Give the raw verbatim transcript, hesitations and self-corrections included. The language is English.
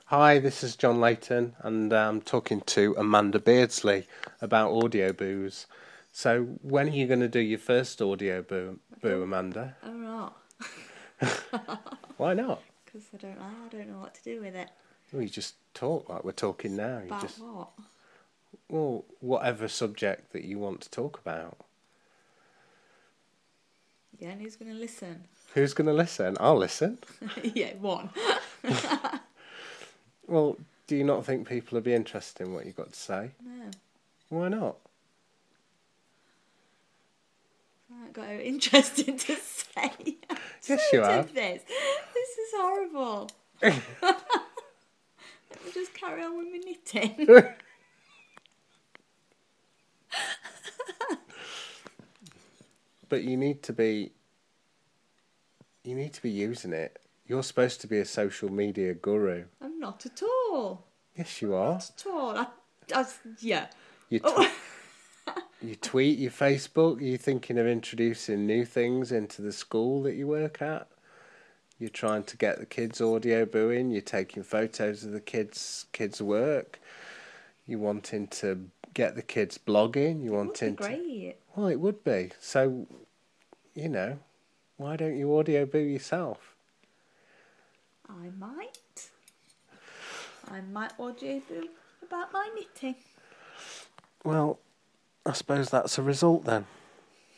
Hi, this is John Layton, and I'm talking to Amanda Beardsley about audio boos. So, when are you going to do your first audio boo, boo Amanda? I'm not. Why not? Because I don't know. I don't know what to do with it. We just talk like we're talking now. You About just what? well, whatever subject that you want to talk about. Yeah, and who's going to listen? Who's going to listen? I'll listen. Yeah, one. Well, do you not think people will be interested in what you've got to say? No. Why not? I haven't got anything interesting to say. I'm Yes, sick you of have. this. This is horrible. Let me just carry on with my knitting. But you need to be. You need to be using it. You're supposed to be a social media guru. I'm not at all. Yes, you are. Not at all. I, I, yeah. You, tw- Oh. you tweet, you Facebook, you're thinking of introducing new things into the school that you work at. You're trying to get the kids audio booing. You're taking photos of the kids' kids' work. You're wanting to get the kids blogging. You It would wanting be great. to. Well, it would be. So, you know, why don't you audio boo yourself? I might. I might audio boo about my knitting. Well, I suppose that's a result then.